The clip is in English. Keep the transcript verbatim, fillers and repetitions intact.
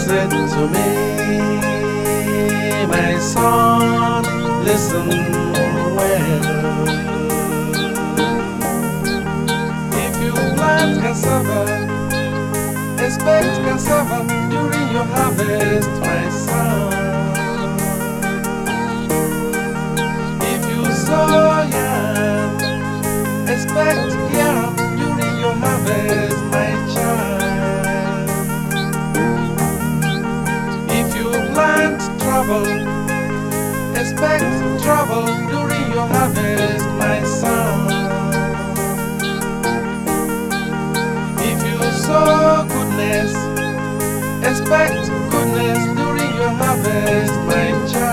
said to me, my son, listen well. If you plant cassava, expect cassava during your harvest, my son. If you sow yam, expect yam during your harvest, my child. If you plant trouble, expect trouble during your harvest, my son. If you sow goodness, expect goodness during your harvest, my child.